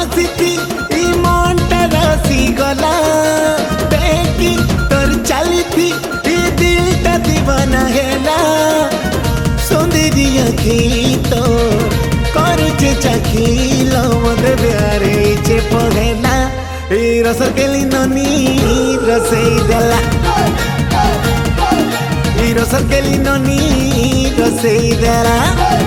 हसी मन टा रसी गला देखी तोर चली थी दिल टा दीवाना हैला सुंदरी अखी तो करुचे चाखिल मत प्यारे चे पगेला रसर केली ननी रसई देला रसर केली ननी रसई देला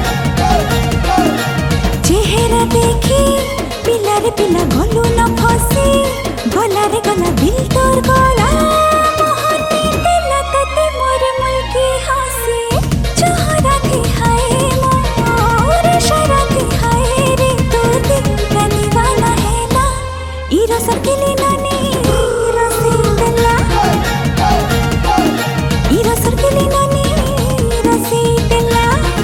चेहरा देखी पिला रे पिला गलू न फसी गला रे गला दिल तोर गला मोहनी दिला तते मोर मुल्की हसी चेहरा थी हाय मोर शरा थी हाय रे तोर दिल का दीवाना है ना ई रसर केली ननी रसी देला ई रसर केली ननी रसी देला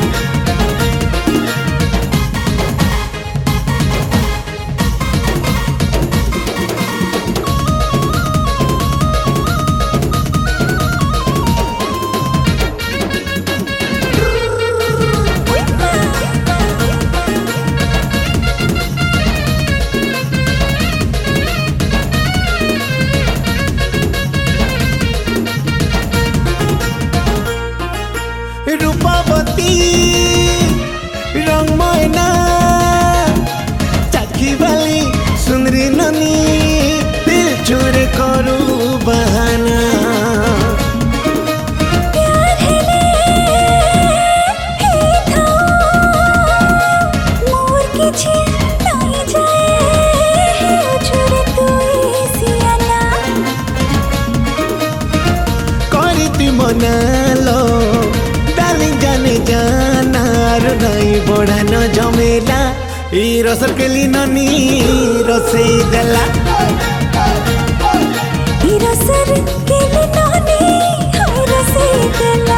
रूपवती रंगमय ना चाखी वाली सुंदरी ननी दिल चोरे करू बहाना प्यार है ले था मोर के छे नहीं जाए छोड़े तू सियाना करती मना लो जाने जाना नहीं बढ़ा न जमेला रसर केली ननी रसई देला रसर केली ननी रसई देला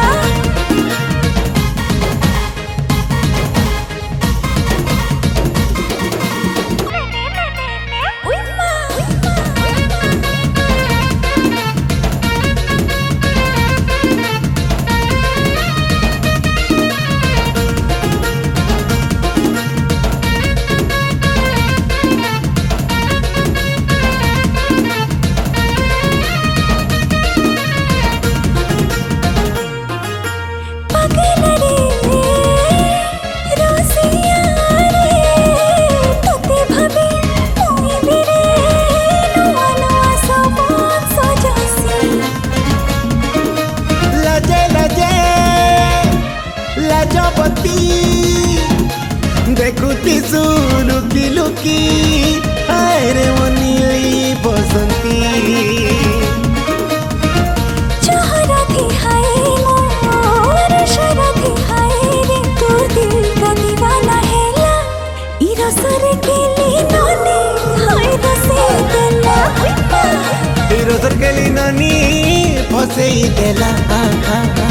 देखुती लुकी लुकी हाय रे मनीली बसंती चेहरा थी हाय मोर शरा थी हाय रे तोर दिल का दीवाना हैला ई रसर केली ननी हाय रसे देला रसर केली ननी फसई देला